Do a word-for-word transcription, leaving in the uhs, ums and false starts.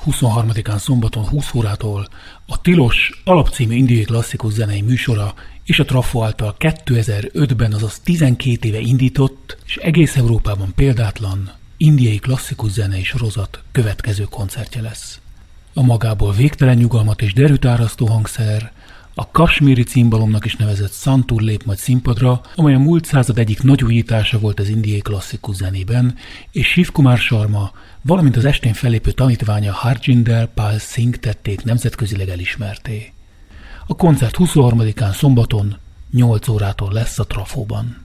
huszonharmadikán szombaton húsz órától a Tilos alapcímű indiai klasszikus zenei műsora és a Trafo által kétezer-ötben, azaz tizenkét éve indított, és egész Európában példátlan indiai klasszikus zenei sorozat következő koncertje lesz. A magából végtelen nyugalmat és derűt árasztó hangszer, a kasmíri cimbalomnak is nevezett Santur lép majd színpadra, amely a múlt század egyik nagy újítása volt az indiai klasszikus zenében, és Shiv Kumar Sharma, valamint az estén fellépő tanítványa Harjinder Pal Singh tették nemzetközileg elismerté. A koncert huszonharmadikán szombaton nyolc órától lesz a Trafóban.